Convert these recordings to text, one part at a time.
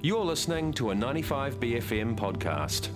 You're listening to a 95BFM podcast.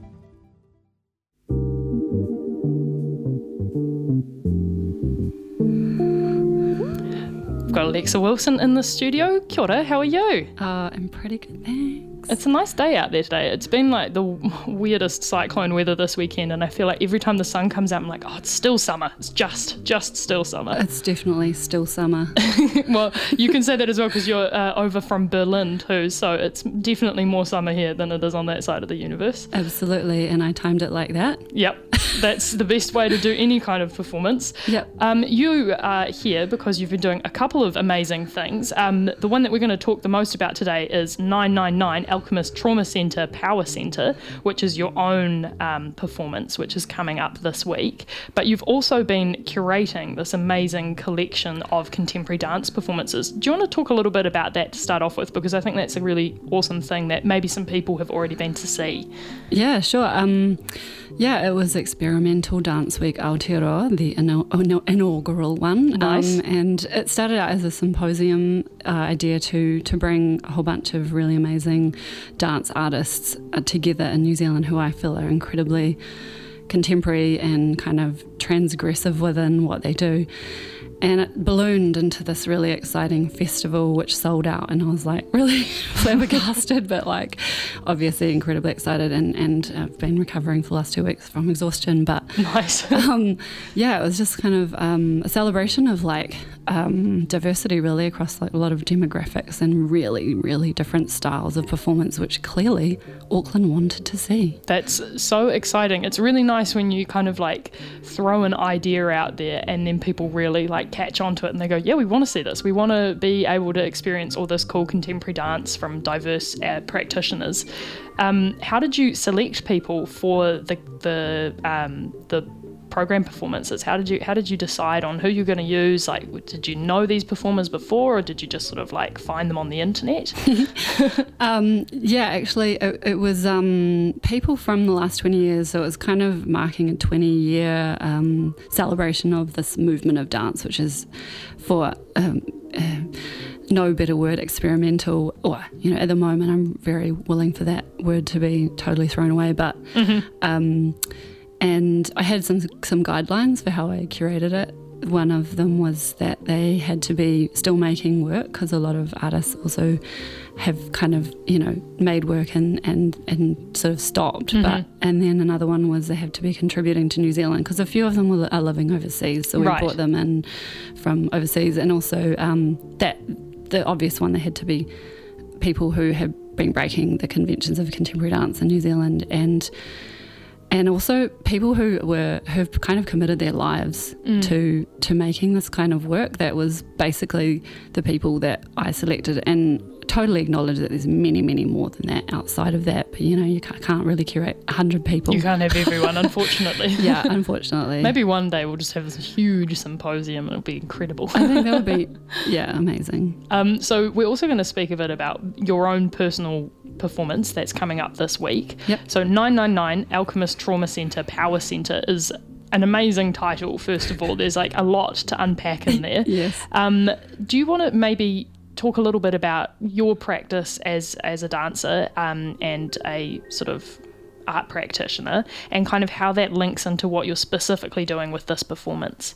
We've got Alexa Wilson in the studio. Kia ora, how are you? I'm pretty good, thanks. It's a nice day out there today. It's been like the weirdest cyclone weather this weekend, and I feel like every time the sun comes out, I'm like, oh, it's still summer. It's just still summer. It's definitely still summer. Well, you can say that as well because you're over from Berlin too, so it's definitely more summer here than it is on that side of the universe. Absolutely, and I timed it like that. Yep, that's the best way to do any kind of performance. Yep. You are here because you've been doing a couple of amazing things. The one that we're going to talk the most about today is 999 Alchemist Trauma Centre Power Centre, which is your own performance, which is coming up this week. But you've also been curating this amazing collection of contemporary dance performances. Do you want to talk a little bit about that to start off with? Because I think that's a really awesome thing that maybe some people have already been to see. Yeah, sure. It was Experimental Dance Week Aotearoa, the inaugural one. Nice. And it started out as a symposium idea to bring a whole bunch of really amazing dance artists together in New Zealand who I feel are incredibly contemporary and kind of transgressive within what they do. And it ballooned into this really exciting festival which sold out, and I was like really flabbergasted, but like obviously incredibly excited, and I've been recovering for the last 2 weeks from exhaustion. But nice. It was just kind of a celebration of like diversity really across like a lot of demographics and really, really different styles of performance, which clearly Auckland wanted to see. That's so exciting. It's really nice when you kind of like throw an idea out there and then people really like catch onto it and they go, yeah, we want to see this. We want to be able to experience all this cool contemporary dance from diverse practitioners. How did you select people for the program performances? How did you decide on who you're going to use? Like, did you know these performers before, or did you just sort of like find them on the internet? Actually, it was people from the last 20 years. So it was kind of marking a 20-year celebration of this movement of dance, which is, for no better word, experimental. Or at the moment, I'm very willing for that word to be totally thrown away. But and I had some guidelines for how I curated it. One of them was that they had to be still making work, because a lot of artists also have kind of, made work and sort of stopped. And then another one was they have to be contributing to New Zealand, because a few of them are living overseas. So we brought them in from overseas. And also the obvious one, they had to be people who have been breaking the conventions of contemporary dance in New Zealand, and also people who've kind of committed their lives to making this kind of work. That was basically the people that I selected, and totally acknowledge that there's many, many more than that outside of that. But you can't really curate 100 people. You can't have everyone, unfortunately. Yeah, unfortunately. Maybe one day we'll just have this huge symposium and it'll be incredible. I think that would be amazing. So we're also going to speak a bit about your own personal performance that's coming up this week. Yep. So 999 Alchemist Trauma Centre Power Centre is an amazing title. First of all, there's like a lot to unpack in there. Yes. Do you want to maybe talk a little bit about your practice as a dancer and a sort of art practitioner, and kind of how that links into what you're specifically doing with this performance?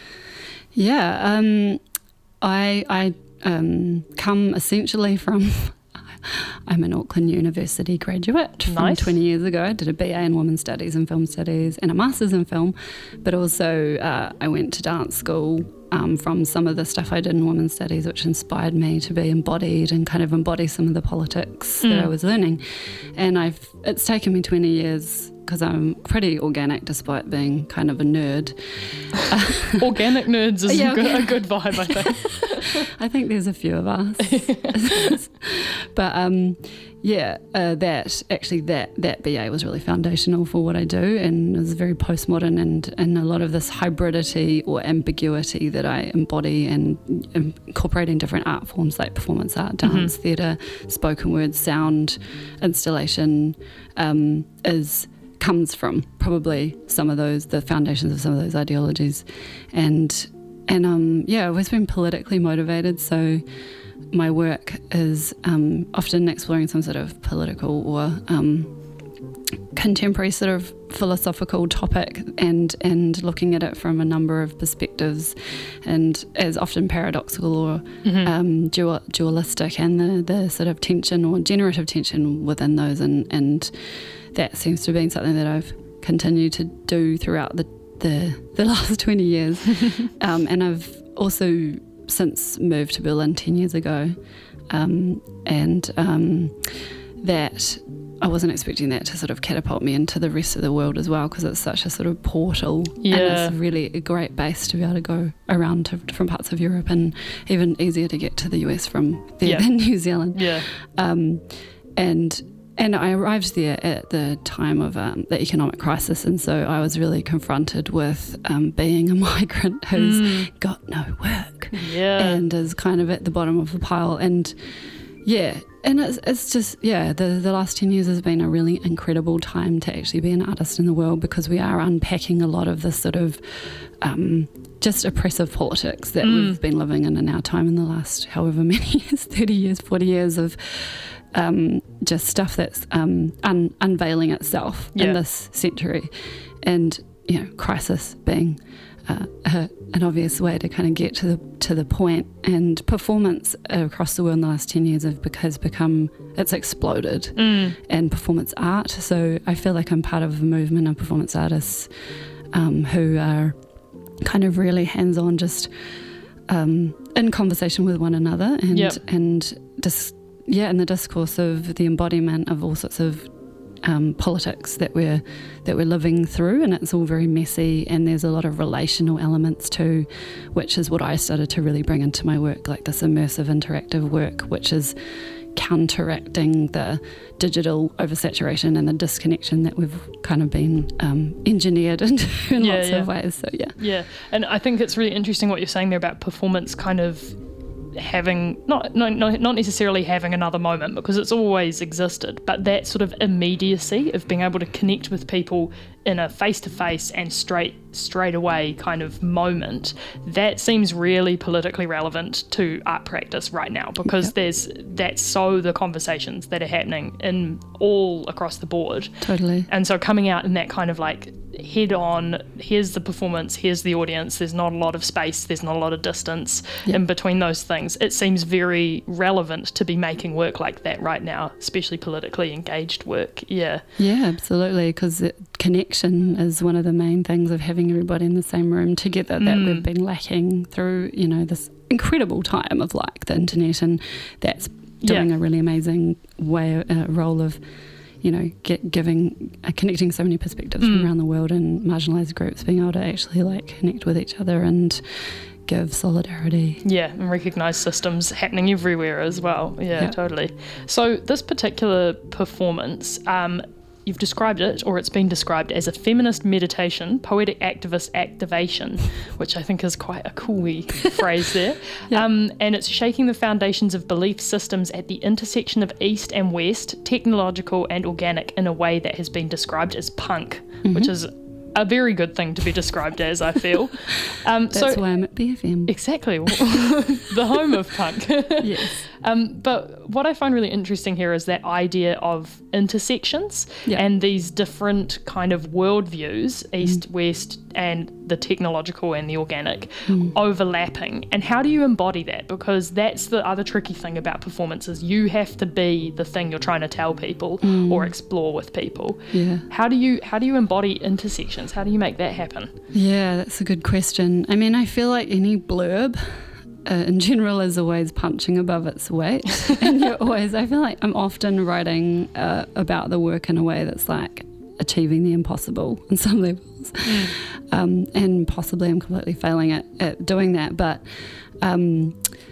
Yeah, I come essentially from I'm an Auckland University graduate from 20 years ago. I did a BA in Women's Studies and Film Studies and a Master's in Film, but also I went to dance school from some of the stuff I did in Women's Studies, which inspired me to be embodied and kind of embody some of the politics that I was learning. And it's taken me 20 years, because I'm pretty organic despite being kind of a nerd. Organic nerds is a good vibe, I think. I think there's a few of us. But that BA was really foundational for what I do, and it was very postmodern and a lot of this hybridity or ambiguity that I embody, and incorporating different art forms like performance art, dance, theatre, spoken word, sound, installation comes from probably some of those, the foundations of some of those ideologies. And I've always been politically motivated, so my work is often exploring some sort of political or contemporary sort of philosophical topic and looking at it from a number of perspectives, and as often paradoxical or dualistic, and the sort of tension or generative tension within those, and that seems to have been something that I've continued to do throughout the last 20 years. And I've also since moved to Berlin 10 years ago, that I wasn't expecting that to sort of catapult me into the rest of the world as well, because it's such a sort of portal, and it's really a great base to be able to go around to different parts of Europe, and even easier to get to the US from there than New Zealand. And I arrived there at the time of the economic crisis, and so I was really confronted with being a migrant who's got no work and is kind of at the bottom of the pile. And it's just, the last 10 years has been a really incredible time to actually be an artist in the world, because we are unpacking a lot of this sort of just oppressive politics that we've been living in our time in the last however many years, 30 years, 40 years of just stuff that's unveiling itself in this century. And, crisis being an obvious way to kind of get to the point. And performance across the world in the last 10 years it's exploded, and performance art. So I feel like I'm part of a movement of performance artists who are kind of really hands-on, just in conversation with one another, and just in the discourse of the embodiment of all sorts of politics that we're living through, and it's all very messy, and there's a lot of relational elements too, which is what I started to really bring into my work, like this immersive interactive work, which is counteracting the digital oversaturation and the disconnection that we've kind of been engineered into in lots of ways. So and I think it's really interesting what you're saying there about performance kind of having not necessarily having another moment, because it's always existed, but that sort of immediacy of being able to connect with people in a face-to-face and straight away kind of moment, that seems really politically relevant to art practice right now, because that's so the conversations that are happening in all across the board. Totally. And so coming out in that kind of like head on, here's the performance, here's the audience, there's not a lot of space, there's not a lot of distance in between those things. It seems very relevant to be making work like that right now, especially politically engaged work. Yeah, absolutely, because connection is one of the main things of having everybody in the same room together that we've been lacking through, this incredible time of like the internet, and that's doing a really amazing role of connecting so many perspectives from around the world, and marginalised groups being able to actually like connect with each other and give solidarity. And recognise systems happening everywhere as well. Totally. So this particular performance, you've described it, or it's been described as a feminist meditation, poetic activist activation, which I think is quite a cool phrase there. And it's shaking the foundations of belief systems at the intersection of East and West, technological and organic, in a way that has been described as punk, which is a very good thing to be described as, I feel. That's why I'm at BFM. Exactly. The home of punk. Yes. But what I find really interesting here is that idea of intersections and these different kind of worldviews, East, West, and the technological and the organic, overlapping. And how do you embody that? Because that's the other tricky thing about performances. You have to be the thing you're trying to tell people or explore with people. How do you embody intersections? How do you make that happen? Yeah, that's a good question. I mean, I feel like any blurb in general is always punching above its weight. And I feel like I'm often writing about the work in a way that's like achieving the impossible on some levels. And possibly I'm completely failing at doing that. But the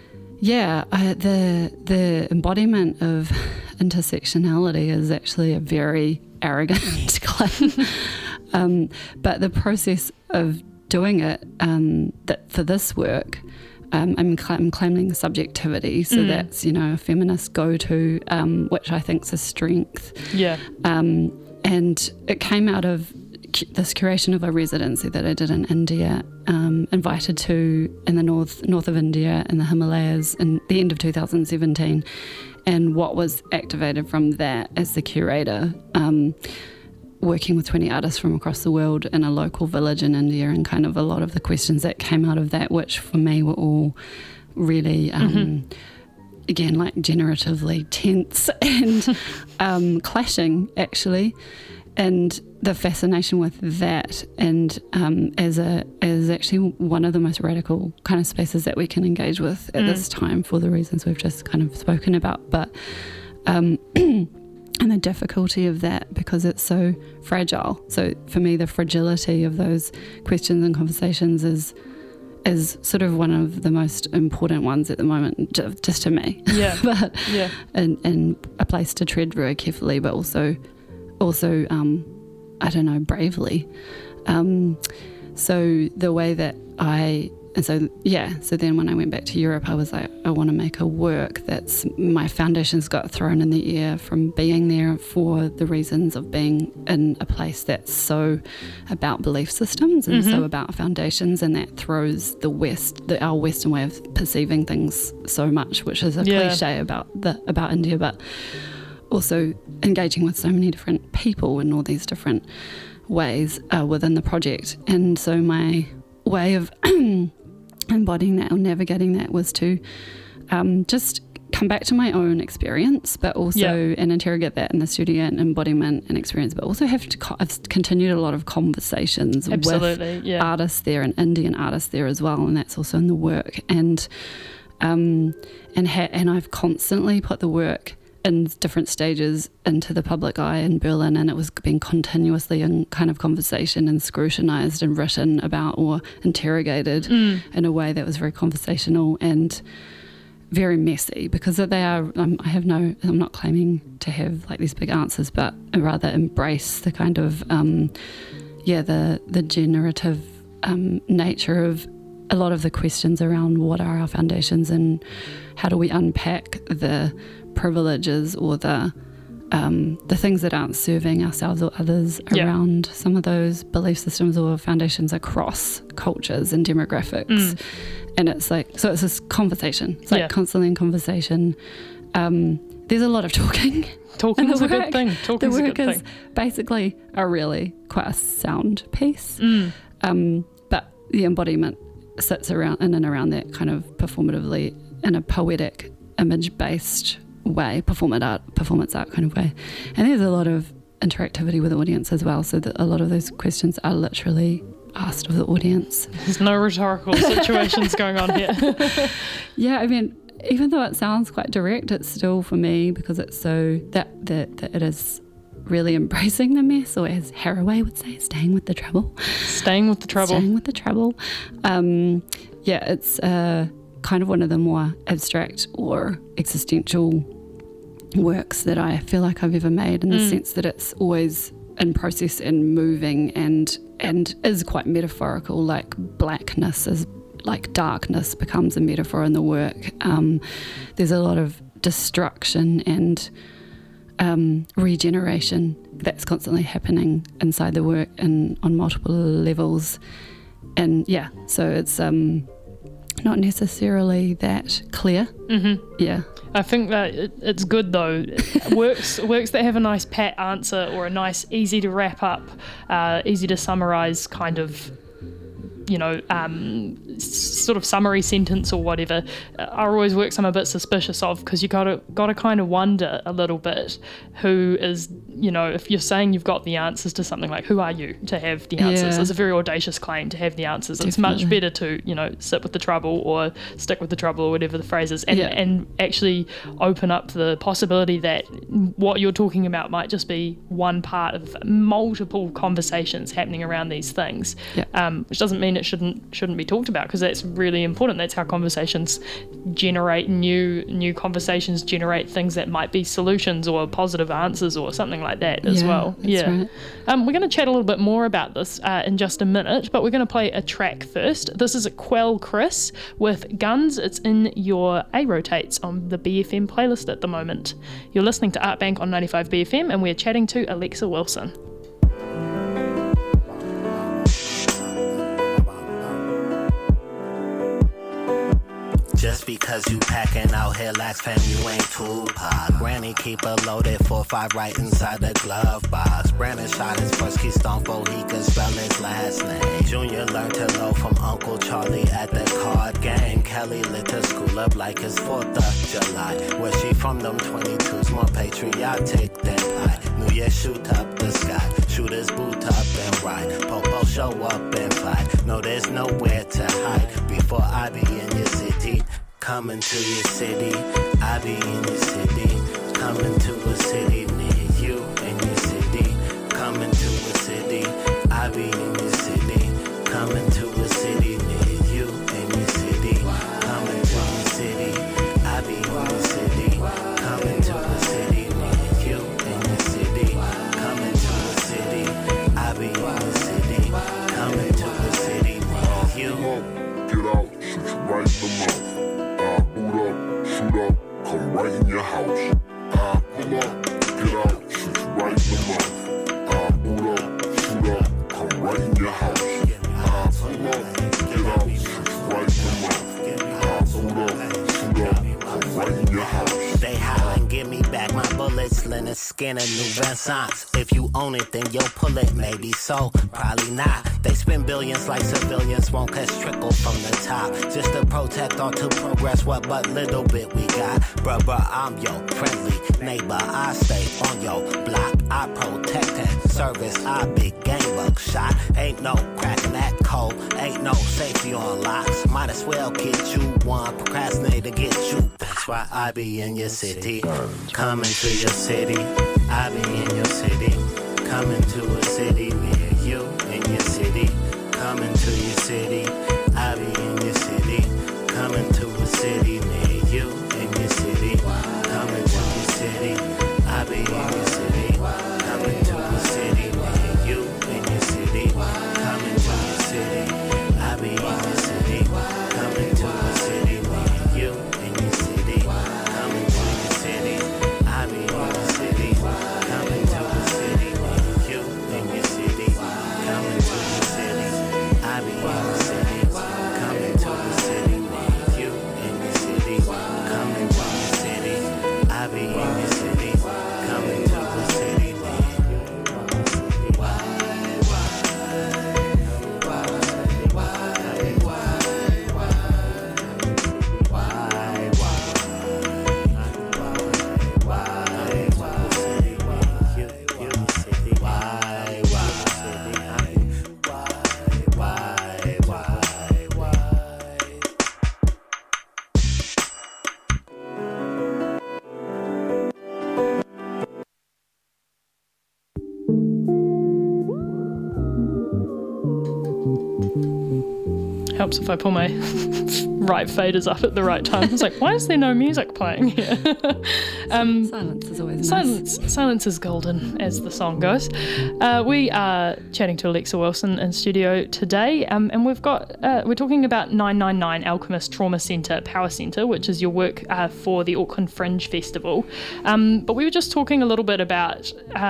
embodiment of intersectionality is actually a very arrogant claim. But the process of doing it, that for this work, I'm claiming subjectivity, so that's a feminist go-to, which I think is a strength. And it came out of this curation of a residency that I did in India, invited to in the north of India in the Himalayas in the end of 2017. And what was activated from that as the curator, working with 20 artists from across the world in a local village in India, and kind of a lot of the questions that came out of that, which for me were all really, again, like generatively tense and clashing, actually. And the fascination with that, and as actually one of the most radical kind of spaces that we can engage with at this time, for the reasons we've just kind of spoken about, but and the difficulty of that because it's so fragile. So for me, the fragility of those questions and conversations is sort of one of the most important ones at the moment, just to me. Yeah. But and a place to tread very carefully, but also I don't know, bravely. So the way that so then when I went back to Europe, I was like, I want to make a work that's, my foundations got thrown in the air from being there for the reasons of being in a place that's so about belief systems and so about foundations, and that throws our Western way of perceiving things so much, which is a cliche about India, but also engaging with so many different people in all these different ways within the project. And so my way of embodying that or navigating that was to just come back to my own experience, but also and interrogate that in the studio and embodiment and experience, but also I've continued a lot of conversations with artists there and Indian artists there as well, and that's also in the work. And I've constantly put the work in different stages into the public eye in Berlin, and it was being continuously in kind of conversation and scrutinized and written about or interrogated in a way that was very conversational and very messy, because they are, I'm not claiming to have like these big answers, but rather embrace the kind of the generative nature of a lot of the questions around what are our foundations and how do we unpack the privileges or the things that aren't serving ourselves or others around some of those belief systems or foundations across cultures and demographics. And it's like, so it's this conversation. It's like constantly in conversation. There's a lot of talking. Talking is a good thing. The work is basically quite a sound piece. But the embodiment sits around in and around that kind of performatively in a poetic, image-based way, performance art kind of way. And there's a lot of interactivity with the audience as well, so that a lot of those questions are literally asked of the audience. There's no rhetorical situations going on here. Yeah, I mean, even though it sounds quite direct, it's still, for me, because it's so that it is really embracing the mess, or as Haraway would say, staying with the trouble. It's kind of one of the more abstract or existential works that I feel like I've ever made, in the sense that it's always in process and moving and is quite metaphorical, like blackness is like darkness becomes a metaphor in the work. There's a lot of destruction and regeneration that's constantly happening inside the work and on multiple levels. And so it's not necessarily that clear. I think that it's good though. Works that have a nice pat answer or a nice easy to wrap up, easy to summarize kind of, sort of summary sentence or whatever, are always works I'm a bit suspicious of, because you gotta kind of wonder a little bit who is, if you're saying you've got the answers to something, like who are you to have the answers? It's a very audacious claim to have the answers. Definitely. It's much better to sit with the trouble or stick with the trouble or whatever the phrase is, and actually open up the possibility that what you're talking about might just be one part of multiple conversations happening around these things, which doesn't mean it shouldn't be talked about, because that's really important. That's how conversations generate new conversations, generate things that might be solutions or positive answers or something like that as well. Right. We're going to chat a little bit more about this in just a minute, but we're going to play a track first. This is Quell Chris with Guns. It's in your A-Rotates on the BFM playlist at the moment. You're listening to Art Bank on 95 BFM, and we're chatting to Alexa Wilson. Just because you packing out here, lax fam, you ain't Tupac. Granny keep a loaded 4-5 right inside the glove box. Brandon shot his first keystone before he could spell his last name. Junior learned to low from Uncle Charlie at the card game. Kelly lit her school up like it's 4th of July. Where she from, them 22s more patriotic than I. New Year shoot up the sky, shooters boot up and ride. Popo show up and fly. No, there's nowhere to hide. Before I be in your city, coming to your city. I be in your city, coming to a city near you in your city. Coming to a city, I be in your city, coming to a city near you in your city. Coming to your city, I be in your city, coming to a city near you in your city. Coming to a city, I be in your city, coming to a city near you. Get out, shoot you right in the mouth. Boot up, shoot up, come right in your house. Pull up, get out, shoot you right in the mouth. Boot up, shoot up, come right in your house. Pull up, get out, shoot you right in the mouth. Boot up, shoot up, come right in your house. They hollering, give me back my bullets, Leonard Skinner, New Renaissance. If you own it, then you'll pull it, maybe so, probably not. They spend billions like civilians, won't catch trickle from the top. Just to protect or to progress what but little bit we got. Bruh, I'm your friendly neighbor, I stay on your block. I protect and service, I big game buckshot. Ain't no cracking that code, ain't no safety on locks. Might as well get you one, procrastinate to get you. That's why I be in your city, coming to your city. I be in your city, coming to a city near you in your city. Coming to your city, I be in your city, coming to a city near you in your city. Coming to your city, I be in your city, coming to a city near you in your city. Coming to your city, I be in your city, coming to a city near you in your city. Coming to your city, I be in your city, coming to a city near you in your city. Coming to your city, I be in your city, coming to a city near you in your city. Coming to your city, I be in your city, coming to a city near you. Helps if I pull my right faders up at the right time. It's like, why is there no music playing here? Silence is always nice. Silence is golden, as the song goes. We are chatting to Alexa Wilson in studio today, and we're talking about 999 Alchemist Trauma Centre Power Centre, which is your work for the Auckland Fringe Festival. But we were just talking a little bit about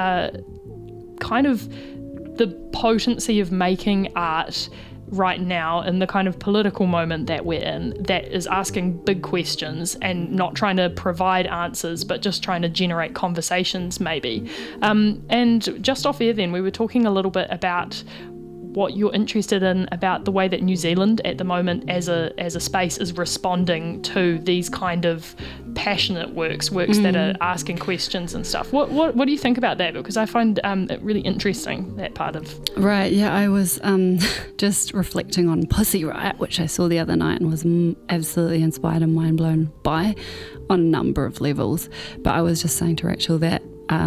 kind of the potency of making art right now in the kind of political moment that we're in, that is asking big questions and not trying to provide answers, but just trying to generate conversations maybe. And just off air then, we were talking a little bit about what you're interested in about the way that New Zealand at the moment as a space is responding to these kind of passionate works that are asking questions and stuff. What do you think about that? Because I find it really interesting, that part of... Right, yeah, I was just reflecting on Pussy Riot, which I saw the other night and was absolutely inspired and mind blown by on a number of levels. But I was just saying to Rachel that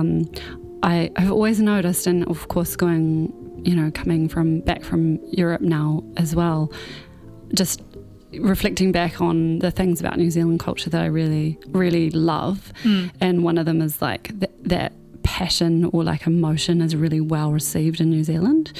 I've always noticed, and of course coming back from Europe now as well, just reflecting back on the things about New Zealand culture that I really, really love. And one of them is like that passion or like emotion is really well received in New Zealand.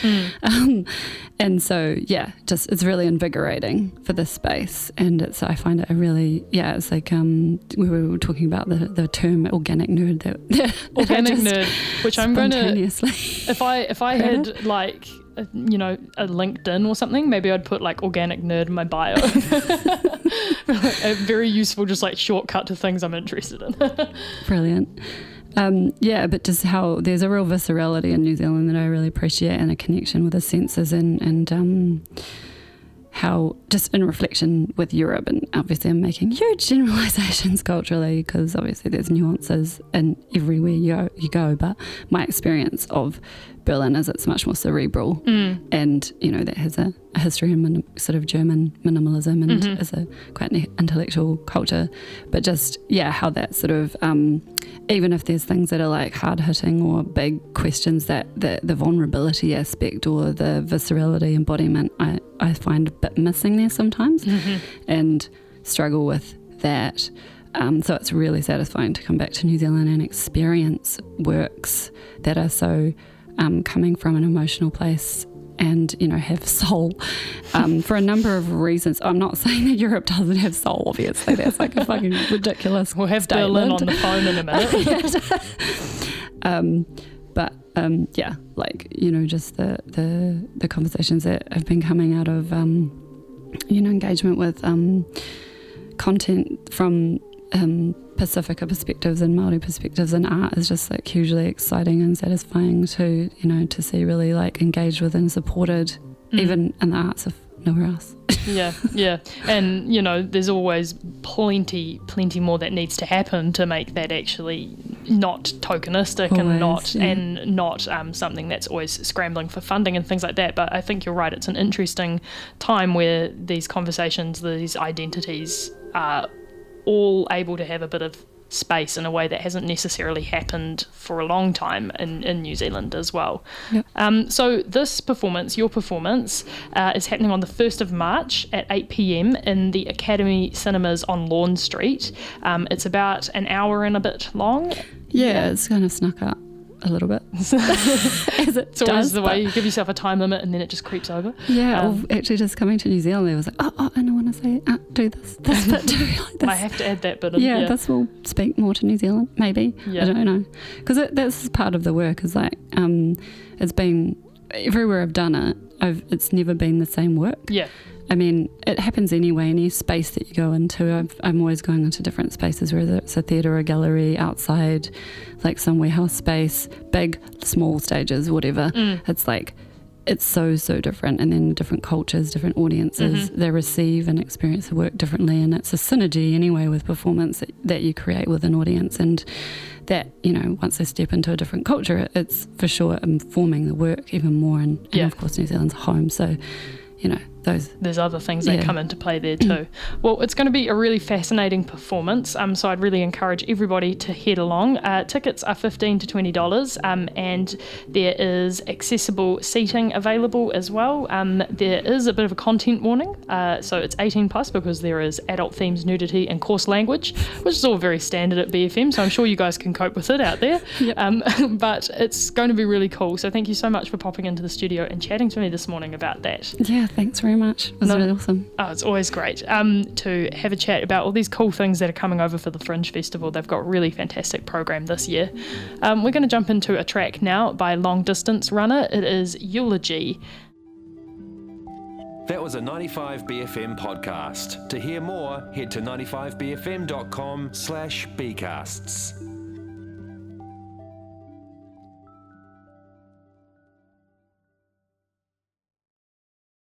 And so, yeah, just it's really invigorating for this space. And I find it it's like we were talking about the term organic nerd. Organic nerd, which I'm going to... Spontaneously. If I had like a LinkedIn or something, maybe I'd put like organic nerd in my bio. A very useful, just like shortcut to things I'm interested in. Brilliant. But just how there's a real viscerality in New Zealand that I really appreciate, and a connection with the senses, and how just in reflection with Europe, and obviously I'm making huge generalizations culturally because obviously there's nuances in everywhere you go, but my experience of Berlin is it's much more cerebral, and that has a history in sort of German minimalism, and is a quite an intellectual culture, but just how that sort of even if there's things that are like hard hitting or big questions, that the vulnerability aspect or the viscerality embodiment I find a bit missing there sometimes, and struggle with that. So it's really satisfying to come back to New Zealand and experience works that are so coming from an emotional place and have soul, for a number of reasons. I'm not saying that Europe doesn't have soul, obviously. That's like a fucking ridiculous We'll have statement. Berlin on the phone in a minute. Just the conversations that have been coming out of engagement with content from Pacifica perspectives and Māori perspectives in art is just like hugely exciting and satisfying to see really like engaged with and supported, even in the arts of nowhere else. Yeah. And, there's always plenty more that needs to happen to make that actually not tokenistic and not something that's always scrambling for funding and things like that. But I think you're right. It's an interesting time where these conversations, these identities are all able to have a bit of space in a way that hasn't necessarily happened for a long time in New Zealand as well. Yep. So this performance, your performance, is happening on the 1st of March at 8 p.m. in the Academy Cinemas on Lawn Street. It's about an hour and a bit long. Yeah, it's kind of snuck up a little bit. As it's always the way you give yourself a time limit and then it just creeps over. Yeah, actually just coming to New Zealand, I was like, and I want to say, do this bit too. Like this. I have to add that bit in. Yeah, this will speak more to New Zealand, maybe. Yeah. I don't know. Because that's part of the work is like, it's been, everywhere I've done it, it's never been the same work. Yeah. I mean, it happens anyway. Any space that you go into, I'm always going into different spaces, whether it's a theatre, a gallery, outside, like some warehouse space, big, small stages, whatever. It's like, it's so different. And then different cultures, different audiences, they receive and experience the work differently. And it's a synergy anyway with performance that you create with an audience. And that, once they step into a different culture, it's for sure informing the work even more. And of course, New Zealand's home. So, there's other things that come into play there too. Well, it's going to be a really fascinating performance, so I'd really encourage everybody to head along. Tickets are $15 to $20, and there is accessible seating available as well. There is a bit of a content warning, so it's 18 plus because there is adult themes, nudity and coarse language, which is all very standard at BFM, so I'm sure you guys can cope with it out there. But it's going to be really cool, so thank you so much for popping into the studio and chatting to me this morning about that. Yeah, thanks very much. It was really awesome. Oh, it's always great to have a chat about all these cool things that are coming over for the Fringe Festival. They've got a really fantastic program this year. We're going to jump into a track now by Long Distance Runner. It is Eulogy. That was a 95BFM podcast. To hear more, head to 95bfm.com/bcasts.